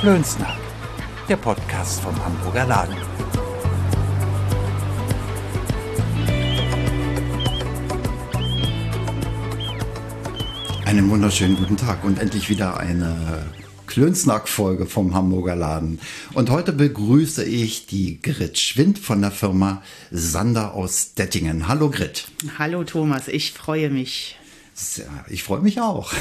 Klönsnack, der Podcast vom Hamburger Laden. Einen wunderschönen guten Tag und endlich wieder eine Klönsnack-Folge vom Hamburger Laden. Und heute begrüße ich die Grit Schwind von der Firma Sander aus Dettingen. Hallo Grit. Hallo Thomas, ich freue mich. Ja, ich freue mich auch.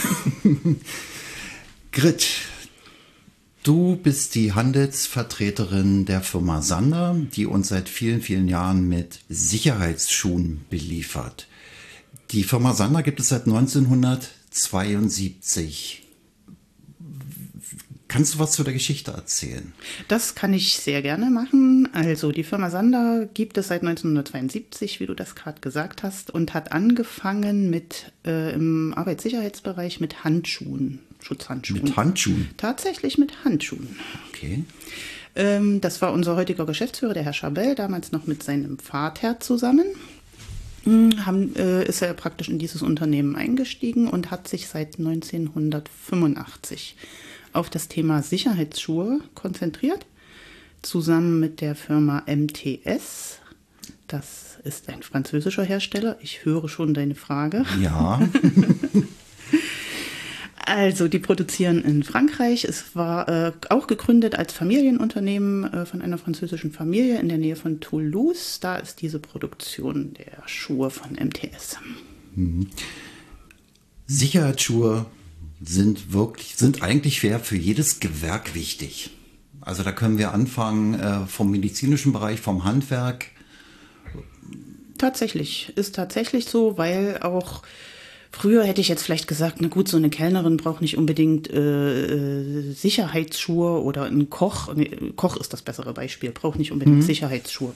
Grit, du bist die Handelsvertreterin der Firma Sander, die uns seit vielen, vielen Jahren mit Sicherheitsschuhen beliefert. Die Firma Sander gibt es seit 1972. Kannst du was zu der Geschichte erzählen? Das kann ich sehr gerne machen. Also die Firma Sander gibt es seit 1972, wie du das gerade gesagt hast, und hat angefangen mit im Arbeitssicherheitsbereich mit Handschuhen, Schutzhandschuhen. Mit Handschuhen? Tatsächlich mit Handschuhen. Okay. Das war unser heutiger Geschäftsführer, der Herr Schabell, damals noch mit seinem Vater zusammen. Ist er praktisch in dieses Unternehmen eingestiegen und hat sich seit 1985 auf das Thema Sicherheitsschuhe konzentriert, zusammen mit der Firma MTS. Das ist ein französischer Hersteller. Ich höre schon deine Frage. Ja. Also, die produzieren in Frankreich. Es war auch gegründet als Familienunternehmen von einer französischen Familie in der Nähe von Toulouse. Da ist diese Produktion der Schuhe von MTS. Sicherheitsschuhe sind eigentlich für jedes Gewerk wichtig. Also da können wir anfangen vom medizinischen Bereich, vom Handwerk. Ist tatsächlich so, weil auch früher hätte ich jetzt vielleicht gesagt, na gut, so eine Kellnerin braucht nicht unbedingt Sicherheitsschuhe oder ein Koch. Koch ist das bessere Beispiel, braucht nicht unbedingt Sicherheitsschuhe.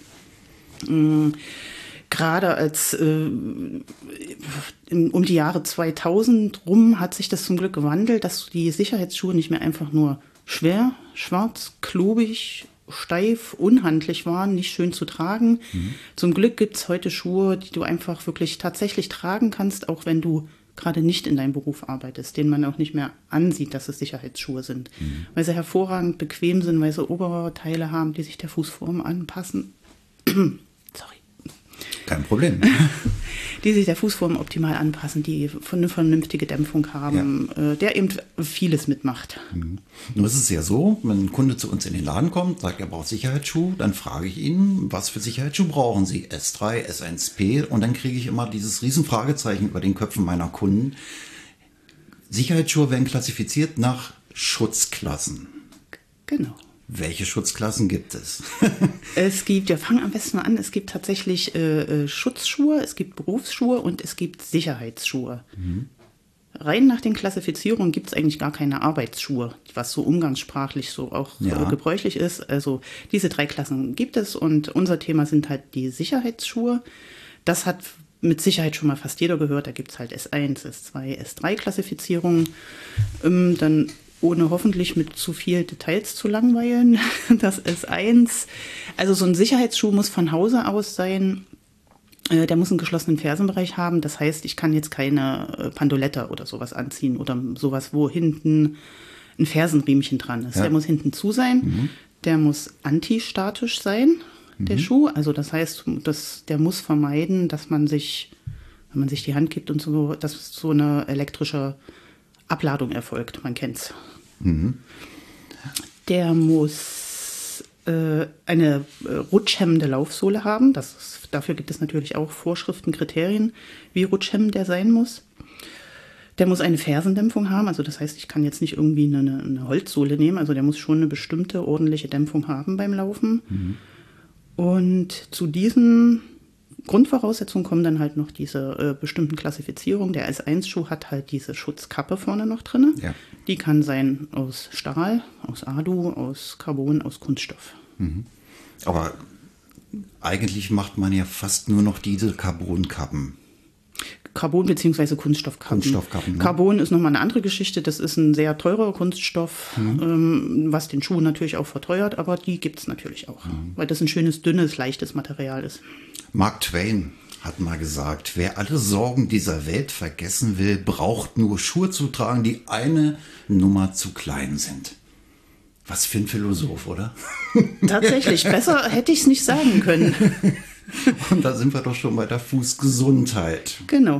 Gerade als um die Jahre 2000 rum hat sich das zum Glück gewandelt, dass die Sicherheitsschuhe nicht mehr einfach nur schwer, schwarz, klobig, steif, unhandlich waren, nicht schön zu tragen. Zum Glück gibt es heute Schuhe, die du einfach wirklich tatsächlich tragen kannst, auch wenn du gerade nicht in deinem Beruf arbeitest, denen man auch nicht mehr ansieht, dass es Sicherheitsschuhe sind. Weil sie hervorragend bequem sind, weil sie Oberteile haben, die sich der Fußform anpassen. Sorry. Kein Problem. Die sich der Fußform optimal anpassen, die eine vernünftige Dämpfung haben, der eben vieles mitmacht. Nur ist es ja so, wenn ein Kunde zu uns in den Laden kommt, sagt, er braucht Sicherheitsschuhe, dann frage ich ihn, was für Sicherheitsschuhe brauchen Sie? S3, S1P, und dann kriege ich immer dieses Riesenfragezeichen über den Köpfen meiner Kunden. Sicherheitsschuhe werden klassifiziert nach Schutzklassen. Genau. Welche Schutzklassen gibt es? Wir fangen am besten mal an, es gibt tatsächlich Schutzschuhe, es gibt Berufsschuhe und es gibt Sicherheitsschuhe. Rein nach den Klassifizierungen gibt es eigentlich gar keine Arbeitsschuhe, was so umgangssprachlich so auch gebräuchlich ist. Also diese 3 Klassen gibt es und unser Thema sind halt die Sicherheitsschuhe. Das hat mit Sicherheit schon mal fast jeder gehört. Da gibt es halt S1, S2, S3 Klassifizierungen. Dann ohne hoffentlich mit zu viel Details zu langweilen, das S1. Also so ein Sicherheitsschuh muss von Hause aus sein. Der muss einen geschlossenen Fersenbereich haben. Das heißt, ich kann jetzt keine Pandolette oder sowas anziehen oder sowas, wo hinten ein Fersenriemchen dran ist. Ja. Der muss hinten zu sein. Der muss antistatisch sein, der Schuh. Also das heißt, der muss vermeiden, dass man sich, wenn man sich die Hand gibt und so, dass so eine elektrische Abladung erfolgt. Man kennt's. Der muss eine rutschhemmende Laufsohle haben. Dafür gibt es natürlich auch Vorschriften, Kriterien, wie rutschhemmend der sein muss. Der muss eine Fersendämpfung haben. Also das heißt, ich kann jetzt nicht irgendwie eine Holzsohle nehmen. Also der muss schon eine bestimmte ordentliche Dämpfung haben beim Laufen. Und zu diesen Grundvoraussetzungen kommen dann halt noch diese bestimmten Klassifizierungen. Der S1-Schuh hat halt diese Schutzkappe vorne noch drin. Ja. Die kann sein aus Stahl, aus Alu, aus Carbon, aus Kunststoff. Aber eigentlich macht man ja fast nur noch diese Carbonkappen. Carbon bzw. Kunststoffkappen. Ne? Carbon ist nochmal eine andere Geschichte. Das ist ein sehr teurer Kunststoff, was den Schuh natürlich auch verteuert, aber die gibt es natürlich auch, weil das ein schönes, dünnes, leichtes Material ist. Mark Twain hat mal gesagt, wer alle Sorgen dieser Welt vergessen will, braucht nur Schuhe zu tragen, die eine Nummer zu klein sind. Was für ein Philosoph, oder? Tatsächlich, besser hätte ich es nicht sagen können. Und da sind wir doch schon bei der Fußgesundheit. Genau.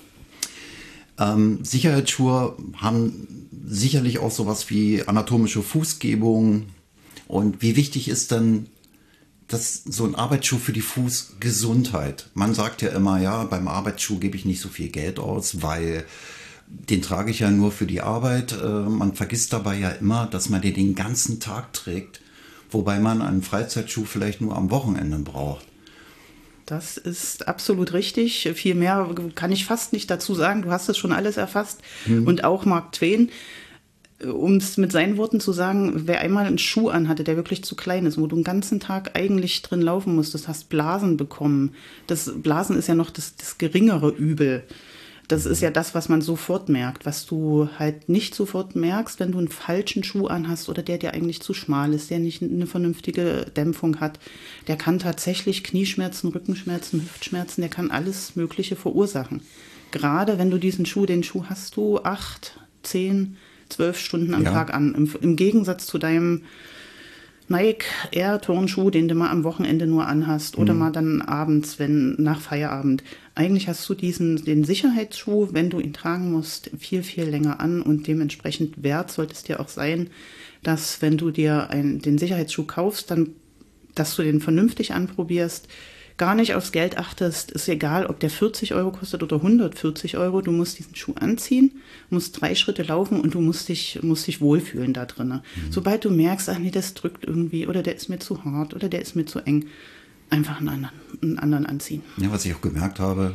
Sicherheitsschuhe haben sicherlich auch sowas wie anatomische Fußgebung. Und wie wichtig ist denn so ein Arbeitsschuh für die Fußgesundheit? Man sagt ja immer, ja, beim Arbeitsschuh gebe ich nicht so viel Geld aus, weil den trage ich ja nur für die Arbeit. Man vergisst dabei ja immer, dass man den ganzen Tag trägt, wobei man einen Freizeitschuh vielleicht nur am Wochenende braucht. Das ist absolut richtig. Viel mehr kann ich fast nicht dazu sagen. Du hast es schon alles erfasst. Und auch Mark Twain, um es mit seinen Worten zu sagen, wer einmal einen Schuh anhatte, der wirklich zu klein ist, wo du den ganzen Tag eigentlich drin laufen musstest, hast Blasen bekommen. Das Blasen ist ja noch das geringere Übel. Das ist ja das, was man sofort merkt, was du halt nicht sofort merkst, wenn du einen falschen Schuh anhast oder der dir eigentlich zu schmal ist, der nicht eine vernünftige Dämpfung hat. Der kann tatsächlich Knieschmerzen, Rückenschmerzen, Hüftschmerzen, der kann alles Mögliche verursachen. Gerade wenn du den Schuh hast du 8, 10, 12 Stunden am Tag an. Im Gegensatz zu deinem Nike Air Turnschuh, den du mal am Wochenende nur anhast oder mal dann abends, nach Feierabend. Eigentlich hast du den Sicherheitsschuh, wenn du ihn tragen musst, viel, viel länger an und dementsprechend wert sollte es dir auch sein, dass wenn du dir den Sicherheitsschuh kaufst, dann, dass du den vernünftig anprobierst, gar nicht aufs Geld achtest, ist egal, ob der 40 Euro kostet oder 140 Euro, du musst diesen Schuh anziehen, musst 3 Schritte laufen und du musst dich wohlfühlen da drin. Sobald du merkst, ach nee, das drückt irgendwie oder der ist mir zu hart oder der ist mir zu eng, einfach einen anderen anziehen. Ja, was ich auch gemerkt habe,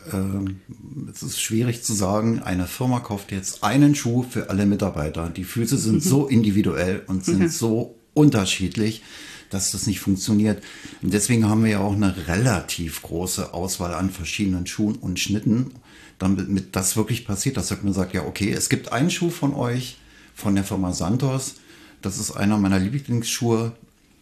es ist schwierig zu sagen, eine Firma kauft jetzt einen Schuh für alle Mitarbeiter. Die Füße sind so individuell und sind so unterschiedlich, dass das nicht funktioniert. Und deswegen haben wir ja auch eine relativ große Auswahl an verschiedenen Schuhen und Schnitten, damit das wirklich passiert, dass man sagt, ja okay, es gibt einen Schuh von euch, von der Firma Santos, das ist einer meiner Lieblingsschuhe,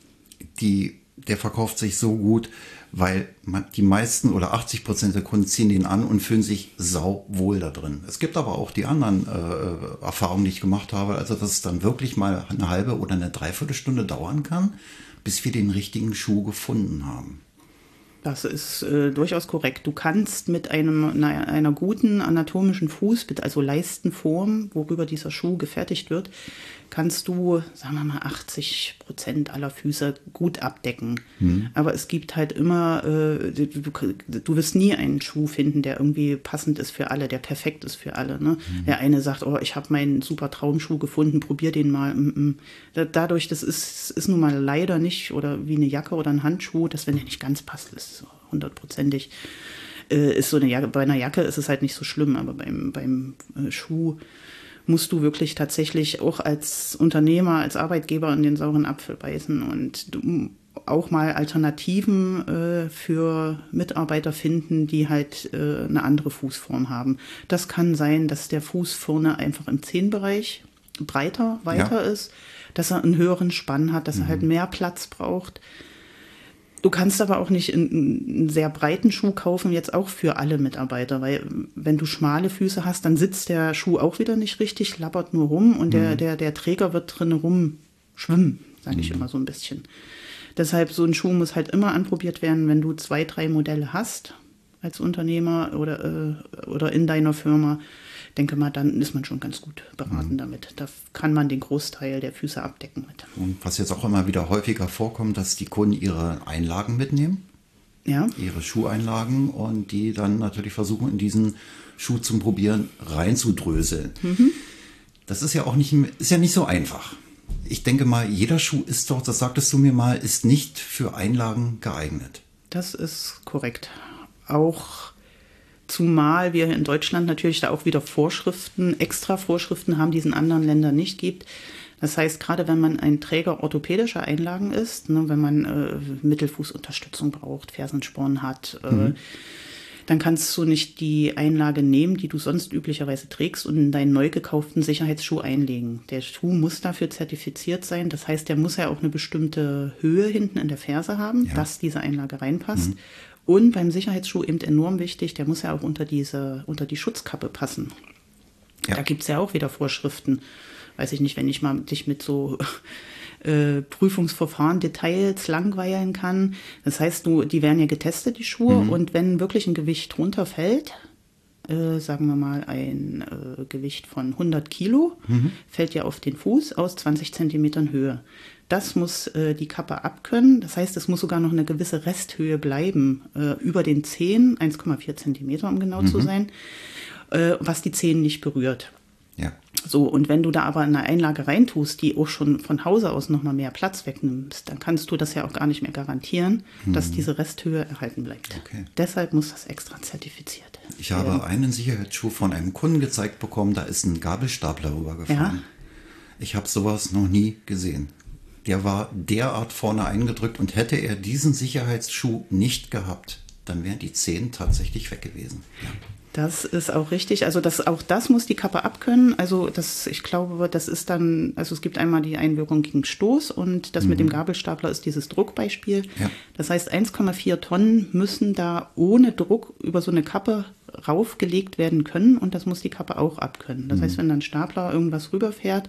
der verkauft sich so gut, weil die meisten oder 80% der Kunden ziehen den an und fühlen sich sauwohl da drin. Es gibt aber auch die anderen Erfahrungen, die ich gemacht habe, also dass es dann wirklich mal eine halbe oder eine Dreiviertelstunde dauern kann, bis wir den richtigen Schuh gefunden haben. Das ist durchaus korrekt. Du kannst mit einer guten anatomischen also Leistenform, worüber dieser Schuh gefertigt wird, kannst du, sagen wir mal, 80% aller Füße gut abdecken. Aber es gibt halt immer, du wirst nie einen Schuh finden, der irgendwie passend ist für alle, der perfekt ist für alle. Ne? Der eine sagt, oh, ich habe meinen super Traumschuh gefunden, probier den mal. Dadurch, das ist nun mal leider nicht, oder wie eine Jacke oder ein Handschuh, dass wenn der nicht ganz passt, ist so 100%ig. Ist so eine Jacke, bei einer Jacke ist es halt nicht so schlimm, aber beim Schuh musst du wirklich tatsächlich auch als Unternehmer, als Arbeitgeber in den sauren Apfel beißen und auch mal Alternativen für Mitarbeiter finden, die halt eine andere Fußform haben. Das kann sein, dass der Fuß vorne einfach im Zehenbereich weiter ist, dass er einen höheren Spann hat, dass er halt mehr Platz braucht. Du kannst aber auch nicht einen sehr breiten Schuh kaufen, jetzt auch für alle Mitarbeiter, weil wenn du schmale Füße hast, dann sitzt der Schuh auch wieder nicht richtig, labbert nur rum und der Träger wird drin rumschwimmen, sage ich immer so ein bisschen. Deshalb, so ein Schuh muss halt immer anprobiert werden, wenn du 2, 3 Modelle hast als Unternehmer oder in deiner Firma. Denke mal, dann ist man schon ganz gut beraten damit. Da kann man den Großteil der Füße abdecken mit. Und was jetzt auch immer wieder häufiger vorkommt, dass die Kunden ihre Einlagen mitnehmen, ihre Schuheinlagen und die dann natürlich versuchen, in diesen Schuh zum Probieren reinzudröseln. Das ist ja auch nicht so einfach. Ich denke mal, jeder Schuh ist doch, das sagtest du mir mal, ist nicht für Einlagen geeignet. Das ist korrekt. Auch zumal wir in Deutschland natürlich da auch wieder extra Vorschriften haben, die es in anderen Ländern nicht gibt. Das heißt, gerade wenn man ein Träger orthopädischer Einlagen ist, wenn man Mittelfußunterstützung braucht, Fersensporn hat, dann kannst du nicht die Einlage nehmen, die du sonst üblicherweise trägst und in deinen neu gekauften Sicherheitsschuh einlegen. Der Schuh muss dafür zertifiziert sein. Das heißt, der muss ja auch eine bestimmte Höhe hinten in der Ferse haben, dass diese Einlage reinpasst. Und beim Sicherheitsschuh eben enorm wichtig, der muss ja auch unter die Schutzkappe passen. Ja. Da gibt es ja auch wieder Vorschriften. weiß ich nicht, wenn ich mal dich mit so Prüfungsverfahren, Details langweilen kann. Das heißt, die werden ja getestet, die Schuhe, und wenn wirklich ein Gewicht runterfällt, sagen wir mal ein Gewicht von 100 Kilo, fällt ja auf den Fuß aus 20 Zentimetern Höhe. Das muss die Kappe abkönnen. Das heißt, es muss sogar noch eine gewisse Resthöhe bleiben, über den Zehen, 1,4 Zentimeter, um genau zu sein, was die Zehen nicht berührt. Ja. So, und wenn du da aber eine Einlage reintust, die auch schon von Hause aus nochmal mehr Platz wegnimmst, dann kannst du das ja auch gar nicht mehr garantieren, dass diese Resthöhe erhalten bleibt. Okay. Deshalb muss das extra zertifiziert werden. Ich habe einen Sicherheitsschuh von einem Kunden gezeigt bekommen, da ist ein Gabelstapler rübergefahren. Ja. Ich habe sowas noch nie gesehen. Der war derart vorne eingedrückt, und hätte er diesen Sicherheitsschuh nicht gehabt, dann wären die Zehen tatsächlich weg gewesen. Ja. Das ist auch richtig. Also auch das muss die Kappe abkönnen. Also ich glaube, das ist dann, also es gibt einmal die Einwirkung gegen Stoß, und das mit dem Gabelstapler ist dieses Druckbeispiel. Ja. Das heißt, 1,4 Tonnen müssen da ohne Druck über so eine Kappe raufgelegt werden können, und das muss die Kappe auch abkönnen. Das heißt, wenn dann ein Stapler irgendwas rüberfährt,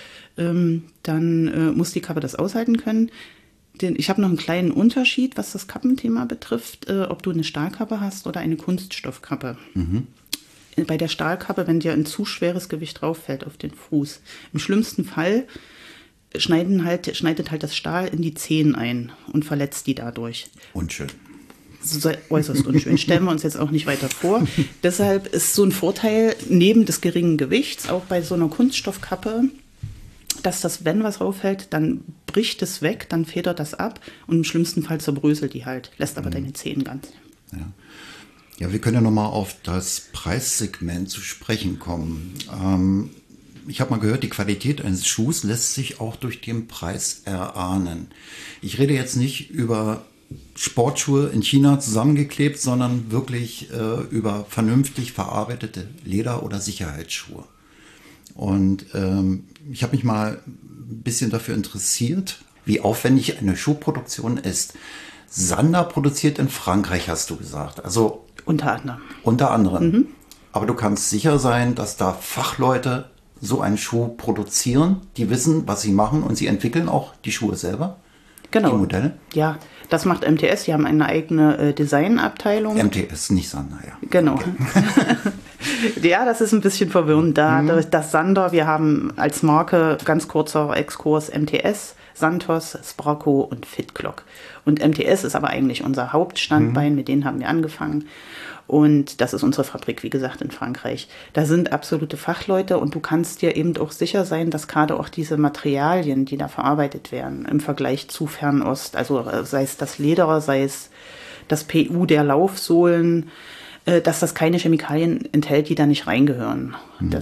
dann muss die Kappe das aushalten können. Ich habe noch einen kleinen Unterschied, was das Kappenthema betrifft, ob du eine Stahlkappe hast oder eine Kunststoffkappe. Bei der Stahlkappe, wenn dir ein zu schweres Gewicht drauffällt auf den Fuß, im schlimmsten Fall schneidet halt das Stahl in die Zehen ein und verletzt die dadurch. Unschön. Äußerst unschön. Stellen wir uns jetzt auch nicht weiter vor. Deshalb ist so ein Vorteil neben des geringen Gewichts auch bei so einer Kunststoffkappe, dass das, wenn was rauffällt, dann bricht es weg, dann federt das ab, und im schlimmsten Fall zerbröselt die halt, lässt aber deine Zehen ganz. Ja, wir können ja nochmal auf das Preissegment zu sprechen kommen. Ich habe mal gehört, die Qualität eines Schuhs lässt sich auch durch den Preis erahnen. Ich rede jetzt nicht über Sportschuhe in China zusammengeklebt, sondern wirklich über vernünftig verarbeitete Leder- oder Sicherheitsschuhe. Und ich habe mich mal ein bisschen dafür interessiert, wie aufwendig eine Schuhproduktion ist. Sander produziert in Frankreich, hast du gesagt. Also unter anderem. Unter anderem. Aber du kannst sicher sein, dass da Fachleute so einen Schuh produzieren, die wissen, was sie machen, und sie entwickeln auch die Schuhe selber. Genau. Die Modelle. Ja, das macht MTS. Die haben eine eigene Designabteilung. MTS, nicht Sander, ja. Genau. Okay. Ja, das ist ein bisschen verwirrend. Das Sander, wir haben als Marke, ganz kurzer Exkurs, MTS, Santos, Sparco und Fitclock. Und MTS ist aber eigentlich unser Hauptstandbein, mit denen haben wir angefangen. Und das ist unsere Fabrik, wie gesagt, in Frankreich. Da sind absolute Fachleute, und du kannst dir eben auch sicher sein, dass gerade auch diese Materialien, die da verarbeitet werden, im Vergleich zu Fernost, also sei es das Leder, sei es das PU der Laufsohlen, dass das keine Chemikalien enthält, die da nicht reingehören.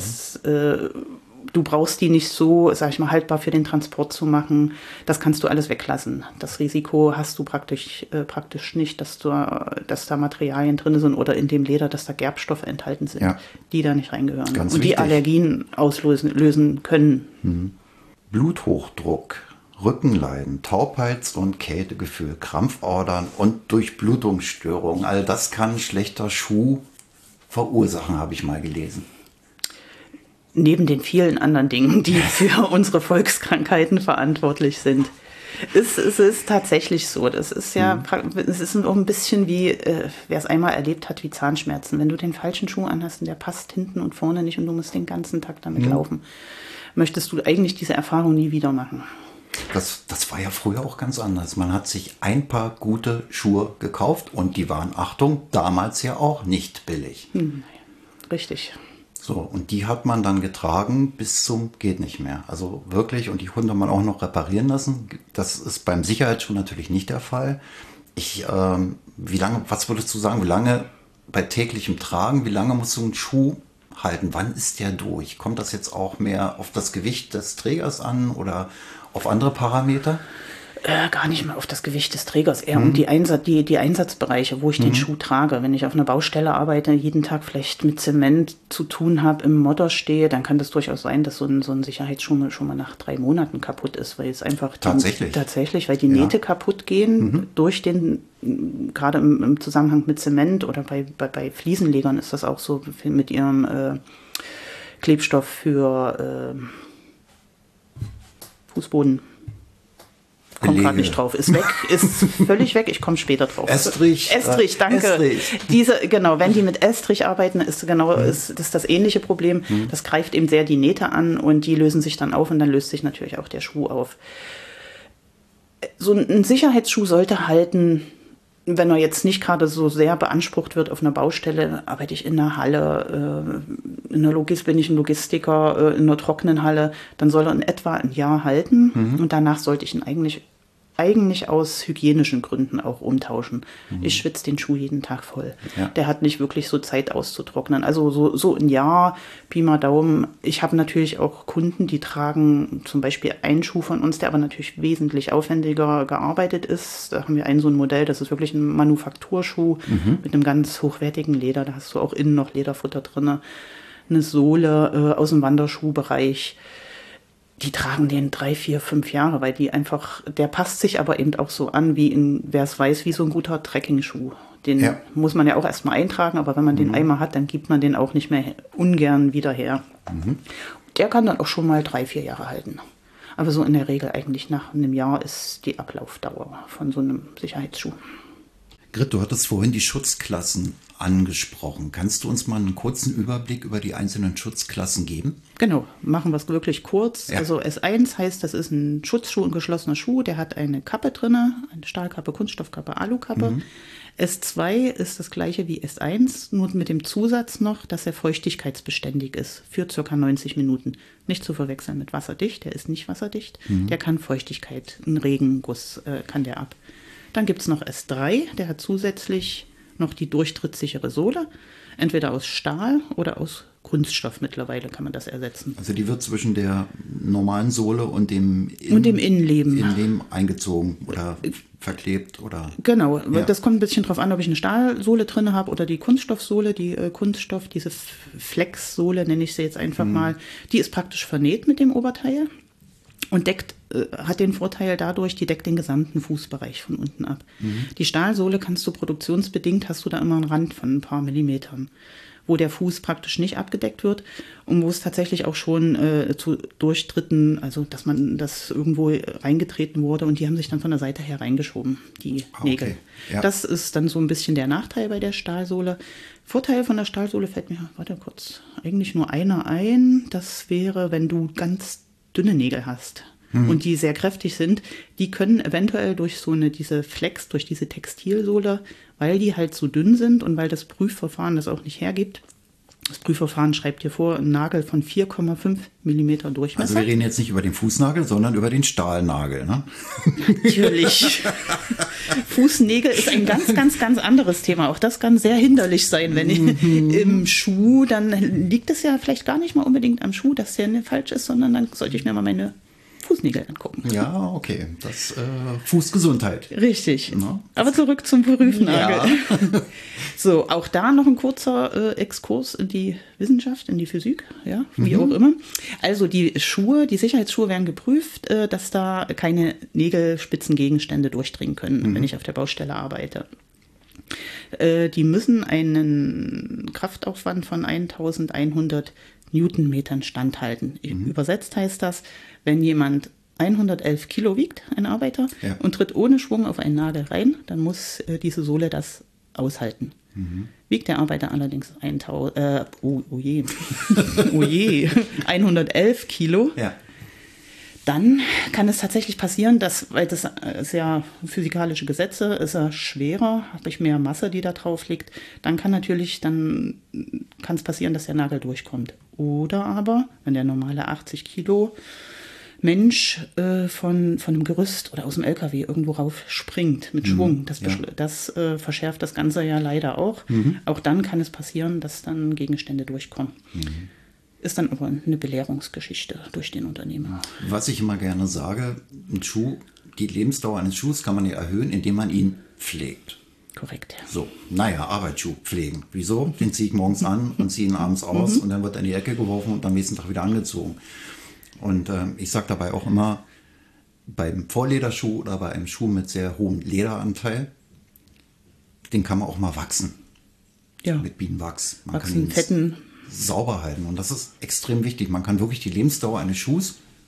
Du brauchst die nicht so, sag ich mal, haltbar für den Transport zu machen. Das kannst du alles weglassen. Das Risiko hast du praktisch nicht, dass da Materialien drin sind oder in dem Leder, dass da Gerbstoffe enthalten sind, die da nicht reingehören. Ganz und wichtig. Die Allergien lösen können. Bluthochdruck, Rückenleiden, Taubheits- und Kältegefühl, Krampfadern und Durchblutungsstörungen. All das kann schlechter Schuh verursachen, habe ich mal gelesen. Neben den vielen anderen Dingen, die für unsere Volkskrankheiten verantwortlich sind. Es ist tatsächlich so. Das ist ja, es ist auch ein bisschen wie, wer es einmal erlebt hat, wie Zahnschmerzen. Wenn du den falschen Schuh anhast und der passt hinten und vorne nicht und du musst den ganzen Tag damit laufen, möchtest du eigentlich diese Erfahrung nie wieder machen. Das war ja früher auch ganz anders. Man hat sich ein paar gute Schuhe gekauft, und die waren, Achtung, damals ja auch nicht billig. Richtig. So, und die hat man dann getragen bis zum geht nicht mehr. Also wirklich, und die konnte man auch noch reparieren lassen. Das ist beim Sicherheitsschuh natürlich nicht der Fall. Was würdest du sagen, wie lange bei täglichem Tragen, wie lange muss so ein Schuh halten? Wann ist der durch? Kommt das jetzt auch mehr auf das Gewicht des Trägers an oder auf andere Parameter? Gar nicht mal auf das Gewicht des Trägers, eher um die Einsatzbereiche, wo ich den Schuh trage. Wenn ich auf einer Baustelle arbeite, jeden Tag vielleicht mit Zement zu tun habe, im Modder stehe, dann kann das durchaus sein, dass so ein Sicherheitsschuh schon mal nach 3 Monaten kaputt ist, weil es einfach tatsächlich, weil die Nähte kaputt gehen durch gerade im Zusammenhang mit Zement, oder bei Fliesenlegern ist das auch so mit ihrem Klebstoff für Fußboden. Komme gerade nicht drauf. Ist weg, ist völlig weg. Ich komme später drauf. Estrich. Estrich, danke. Estrich. Genau, wenn die mit Estrich arbeiten, ist das ähnliche Problem. Das greift eben sehr die Nähte an und die lösen sich dann auf und dann löst sich natürlich auch der Schuh auf. So ein Sicherheitsschuh sollte halten, wenn er jetzt nicht gerade so sehr beansprucht wird auf einer Baustelle, arbeite ich in einer Halle, bin ich ein Logistiker, in einer trockenen Halle, dann soll er in etwa ein Jahr halten und danach sollte ich ihn eigentlich aus hygienischen Gründen auch umtauschen. Ich schwitze den Schuh jeden Tag voll. Ja. Der hat nicht wirklich so Zeit auszutrocknen. Also so ein Jahr, Pi mal Daumen. Ich habe natürlich auch Kunden, die tragen zum Beispiel einen Schuh von uns, der aber natürlich wesentlich aufwendiger gearbeitet ist. Da haben wir so ein Modell, das ist wirklich ein Manufakturschuh mit einem ganz hochwertigen Leder. Da hast du auch innen noch Lederfutter drin. Eine Sohle aus dem Wanderschuhbereich. Die tragen den 3, 4, 5 Jahre, weil der passt sich aber eben auch so an, wer es weiß, wie so ein guter Trekking-Schuh. Den muss man ja auch erstmal eintragen, aber wenn man den einmal hat, dann gibt man den auch nicht mehr ungern wieder her. Der kann dann auch schon mal 3, 4 Jahre halten. Aber so in der Regel eigentlich nach einem Jahr ist die Ablaufdauer von so einem Sicherheitsschuh. Grit, du hattest vorhin die Schutzklassen angesprochen. Kannst du uns mal einen kurzen Überblick über die einzelnen Schutzklassen geben? Genau, machen wir es wirklich kurz. Ja. Also S1 heißt, das ist ein Schutzschuh, ein geschlossener Schuh, der hat eine Kappe drin, eine Stahlkappe, Kunststoffkappe, Alukappe. S2 ist das gleiche wie S1, nur mit dem Zusatz noch, dass er feuchtigkeitsbeständig ist für ca. 90 Minuten. Nicht zu verwechseln mit wasserdicht, der ist nicht wasserdicht, der kann Feuchtigkeit, einen Regenguss kann der ab. Dann gibt es noch S3, der hat zusätzlich noch die durchtrittssichere Sohle, entweder aus Stahl oder aus Kunststoff mittlerweile kann man das ersetzen. Also die wird zwischen der normalen Sohle und dem Innenleben eingezogen oder verklebt oder... Genau, das kommt ein bisschen drauf an, ob ich eine Stahlsohle drin habe oder die Kunststoffsohle. Diese Flexsohle nenne ich sie jetzt einfach mal, die ist praktisch vernäht mit dem Oberteil. Und hat den Vorteil dadurch, die deckt den gesamten Fußbereich von unten ab. Die Stahlsohle hast du da immer einen Rand von ein paar Millimetern, wo der Fuß praktisch nicht abgedeckt wird und wo es tatsächlich auch schon zu Durchtritten, also dass man das irgendwo reingetreten wurde und die haben sich dann von der Seite her reingeschoben, die Nägel. Okay. Ja. Das ist dann so ein bisschen der Nachteil bei der Stahlsohle. Vorteil von der Stahlsohle fällt mir, eigentlich nur einer ein. Das wäre, wenn du ganz dünne Nägel hast und die sehr kräftig sind, die können eventuell durch diese Flex, durch diese Textilsohle, weil die halt so dünn sind und weil das Prüfverfahren das auch nicht hergibt. Das Prüfverfahren schreibt hier vor, einen Nagel von 4,5 mm Durchmesser. Also wir reden jetzt nicht über den Fußnagel, sondern über den Stahlnagel, ne? Natürlich. Fußnägel ist ein ganz, ganz, ganz anderes Thema. Auch das kann sehr hinderlich sein, wenn ich im Schuh, dann liegt es ja vielleicht gar nicht mal unbedingt am Schuh, dass der falsch ist, sondern dann sollte ich mir mal meine Fußnägel angucken. Ja, okay. Das Fußgesundheit. Richtig. Ja. Aber zurück zum Prüfnagel. Ja. So, auch da noch ein kurzer Exkurs in die Wissenschaft, in die Physik, ja, wie auch immer. Also die Sicherheitsschuhe werden geprüft, dass da keine Nägelspitzengegenstände durchdringen können, wenn ich auf der Baustelle arbeite. Die müssen einen Kraftaufwand von 1100 Newtonmetern standhalten. Übersetzt heißt das, wenn jemand 111 Kilo wiegt, ein Arbeiter, und tritt ohne Schwung auf einen Nagel rein, dann muss diese Sohle das aushalten. Wiegt der Arbeiter allerdings 111 Kilo, dann kann es tatsächlich passieren, weil das ist ja physikalische Gesetze, ist er schwerer, habe ich mehr Masse, die da drauf liegt, dann kann es passieren, dass der Nagel durchkommt. Oder aber, wenn der normale 80 Kilo Mensch von einem Gerüst oder aus dem LKW irgendwo rauf springt mit Schwung, das verschärft das Ganze ja leider auch. Auch dann kann es passieren, dass dann Gegenstände durchkommen. Ist dann aber eine Belehrungsgeschichte durch den Unternehmer. Was ich immer gerne sage, die Lebensdauer eines Schuhs kann man ja erhöhen, indem man ihn pflegt. Korrekt. So, Arbeitsschuh pflegen. Wieso? Den ziehe ich morgens an und ziehe ihn abends aus und dann wird er in die Ecke geworfen und am nächsten Tag wieder angezogen. Und ich sage dabei auch immer, beim Vorlederschuh oder bei einem Schuh mit sehr hohem Lederanteil, den kann man auch mal wachsen. Ja. Mit Bienenwachs. Man Wachsen, kann ihn fetten. sauber halten. Und das ist extrem wichtig. Man kann wirklich die Lebensdauer eines Schuhs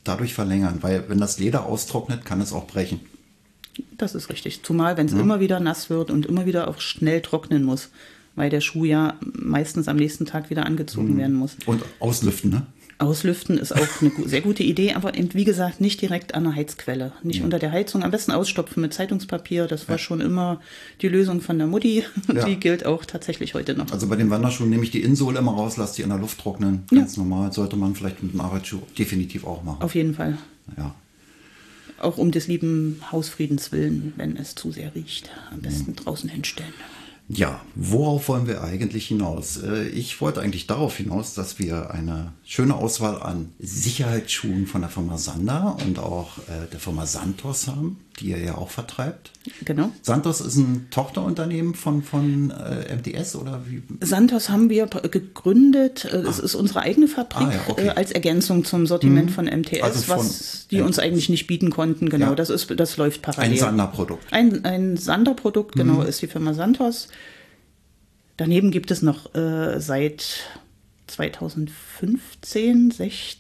dadurch verlängern, weil wenn das Leder austrocknet, kann es auch brechen. Das ist richtig. Zumal, wenn es immer wieder nass wird und immer wieder auch schnell trocknen muss, weil der Schuh ja meistens am nächsten Tag wieder angezogen werden muss. Und auslüften, ne? Auslüften ist auch eine sehr gute Idee, aber eben, wie gesagt, nicht direkt an der Heizquelle. Nicht unter der Heizung, am besten ausstopfen mit Zeitungspapier. Das war schon immer die Lösung von der Mutti. Ja. Die gilt auch tatsächlich heute noch. Also bei den Wanderschuhen nehme ich die Innensohle immer raus, lasse die in der Luft trocknen. Ganz normal, sollte man vielleicht mit einem Arbeitsschuh definitiv auch machen. Auf jeden Fall. Ja. Auch um des lieben Hausfriedens willen, wenn es zu sehr riecht. Am besten draußen hinstellen. Ja, worauf wollen wir eigentlich hinaus? Ich wollte eigentlich darauf hinaus, dass wir eine schöne Auswahl an Sicherheitsschuhen von der Firma Sander und auch der Firma Santos haben, die ihr ja auch vertreibt. Genau. Santos ist ein Tochterunternehmen von MTS oder wie? Santos haben wir gegründet. Es ist unsere eigene Fabrik als Ergänzung zum Sortiment von MTS, Also was die uns eigentlich nicht bieten konnten. Genau, Ja. das läuft parallel. Ein Sander-Produkt. Ein Sander-Produkt, genau, ist die Firma Santos. Daneben gibt es noch seit 2015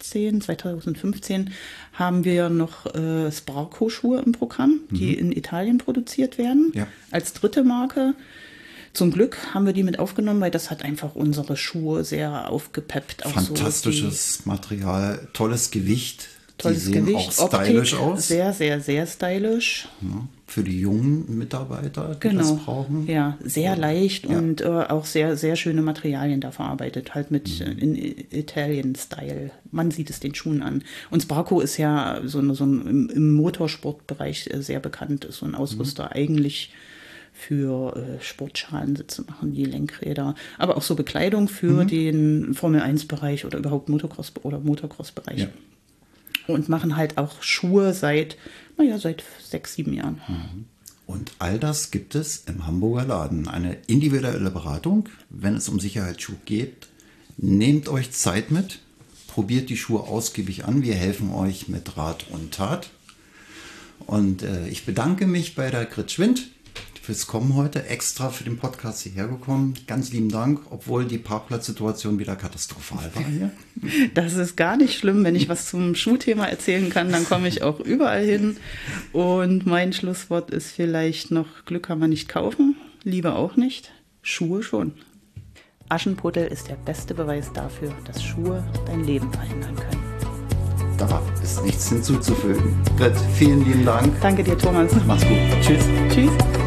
haben wir noch Sparco-Schuhe im Programm, die in Italien produziert werden, als dritte Marke. Zum Glück haben wir die mit aufgenommen, weil das hat einfach unsere Schuhe sehr aufgepeppt. Auch Fantastisches Material, tolles Gewicht. Tolles die sehen Gewicht, auch stylisch Optik, aus. sehr, sehr, sehr stylisch. Ja, für die jungen Mitarbeiter, die das brauchen. Ja, sehr leicht und auch sehr, sehr schöne Materialien da verarbeitet, halt mit in Italian-Style. Man sieht es den Schuhen an. Und Sparco ist ja so ein, im Motorsportbereich sehr bekannt, ist so ein Ausrüster eigentlich für Sportschalensitze machen, die Lenkräder, aber auch so Bekleidung für den Formel-1-Bereich oder überhaupt Motocross-Bereich. Ja. Und machen halt auch Schuhe seit 6, 7 Jahren. Und all das gibt es im Hamburger Laden. Eine individuelle Beratung, wenn es um Sicherheitsschuhe geht. Nehmt euch Zeit mit, probiert die Schuhe ausgiebig an. Wir helfen euch mit Rat und Tat. Und ich bedanke mich bei der Grit Schwind fürs Kommen heute, extra für den Podcast hierher gekommen. Ganz lieben Dank, obwohl die Parkplatzsituation wieder katastrophal war hier. Das ist gar nicht schlimm. Wenn ich was zum Schuhthema erzählen kann, dann komme ich auch überall hin. Und mein Schlusswort ist vielleicht noch: Glück kann man nicht kaufen, Liebe auch nicht, Schuhe schon. Aschenputtel ist der beste Beweis dafür, dass Schuhe dein Leben verändern können. Da ist nichts hinzuzufügen. Grit, vielen lieben Dank. Danke dir, Thomas. Mach's gut. Tschüss. Tschüss.